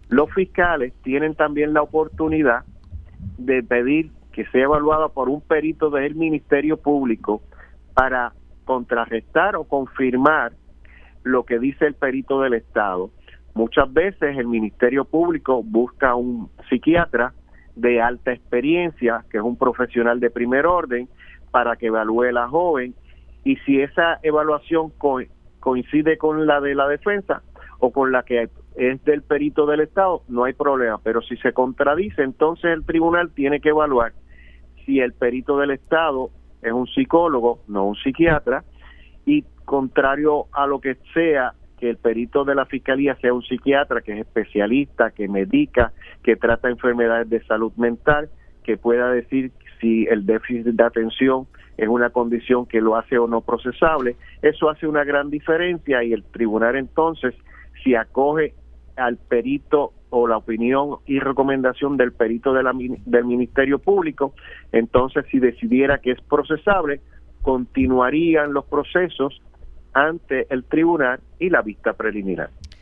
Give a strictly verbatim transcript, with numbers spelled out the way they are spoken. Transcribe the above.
Los fiscales tienen también la oportunidad de pedir que sea evaluada por un perito del Ministerio Público para contrarrestar o confirmar lo que dice el perito del Estado. Muchas veces el Ministerio Público busca un psiquiatra de alta experiencia, que es un profesional de primer orden, para que evalúe a la joven, y si esa evaluación co- coincide con la de la defensa o con la que es del perito del Estado, no hay problema, pero si se contradice, entonces el tribunal tiene que evaluar si el perito del Estado es un psicólogo, no un psiquiatra, y contrario a lo que sea, que el perito de la Fiscalía sea un psiquiatra, que es especialista, que medica, que trata enfermedades de salud mental, que pueda decir si el déficit de atención es una condición que lo hace o no procesable. Eso hace una gran diferencia, y el tribunal entonces, si acoge al perito o la opinión y recomendación del perito de la, del Ministerio Público, entonces si decidiera que es procesable, continuarían los procesos ante el tribunal y la vista preliminar.